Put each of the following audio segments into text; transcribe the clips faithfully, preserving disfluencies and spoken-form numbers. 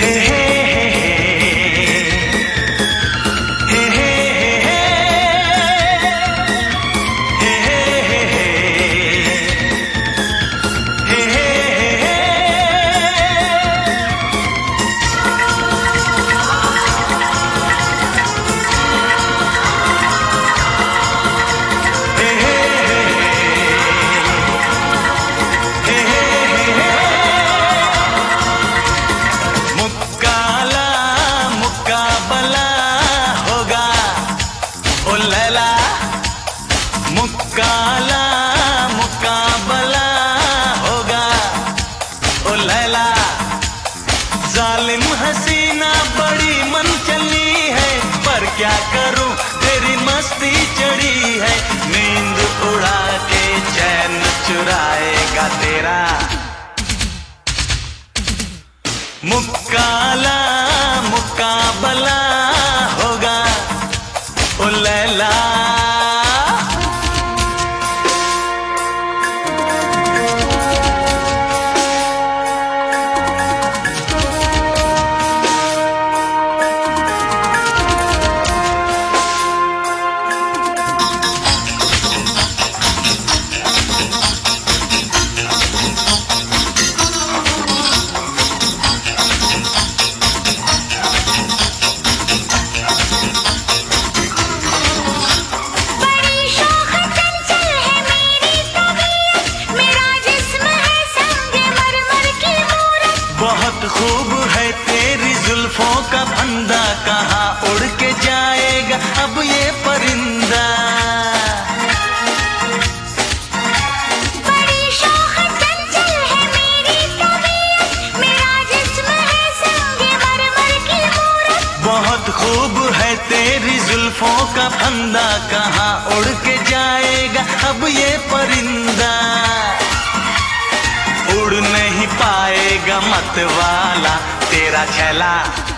मुकाला मुकाबला होगा ओ लैला। जालिम हसीना बड़ी मन चली है, पर क्या करूं तेरी मस्ती चढ़ी है। नींद उड़ा के चैन चुराएगा तेरा मुकाला मुकाबला होगा ओ लैला। बहुत खूब है तेरी जुल्फों का फंदा, कहाँ उड़ के जाएगा अब ये परिंदा। बड़ी शोख चंचल है मेरी तबीयत, मेरा जिस्म है संगे मरमर की मूरत। बहुत खूब है तेरी जुल्फों का फंदा, कहाँ उड़ के जाएगा अब ये परिंदा। उड़ नहीं पाएगा मत वाला तेरा छैला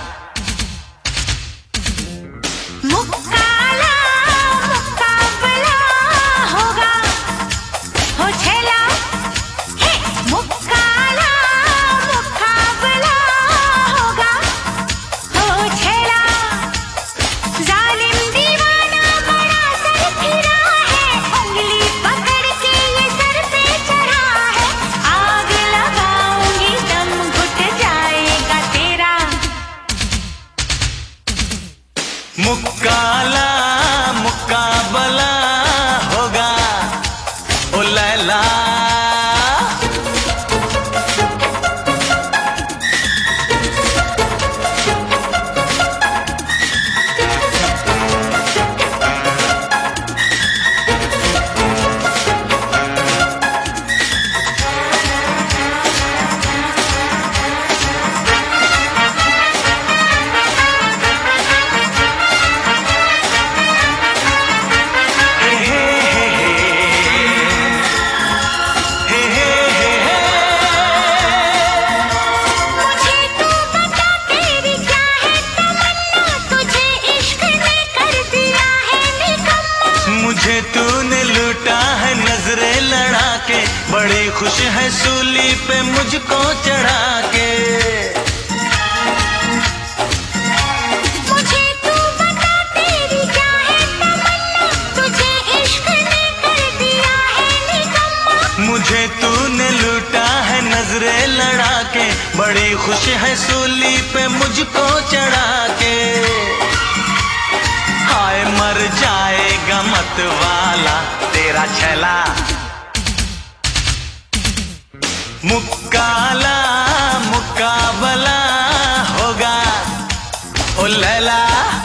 मुकाला मुकाबला होगा हो छैला। हे मुकाला मुकाबला होगा हो छैला। जालिम दीवाना बड़ा सर फिरा है, उंगली पकड़ के ये सर पे चढ़ा है। आग लगाऊंगी दम घुट जाएगा तेरा मुकाला मुकाबला होगा ओ लैला। मुझे तूने लूटा है नजरें लड़ा के, बड़ी खुश है सूली पे मुझको चढ़ा के। मुझे तू बता तेरी क्या है तमन्ना, तुझे इश्क ने कर दिया है निकम्मा। मुझे तूने लूटा है नजरें लड़ा के, बड़ी खुश है सूली पे मुझको चढ़ा के। हाय मर जाएगा मत वाला तेरा छैला मुकाला मुकाबला होगा ओ लैला।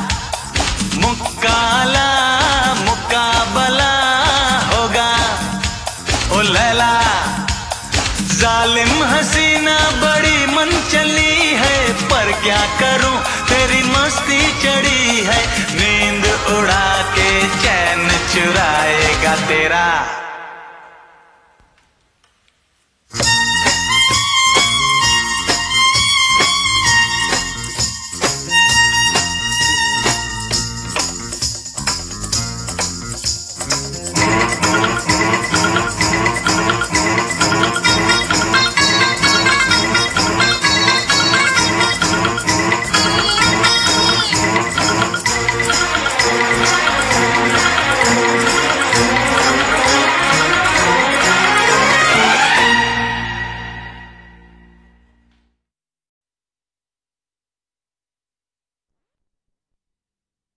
मुकाला मुकाबला होगा ओ लैला। जालिम हसीना बड़ी मन चली है, पर क्या करूं तेरी मस्ती चढ़ी है। नींद उड़ा के चैन चुराएगा तेरा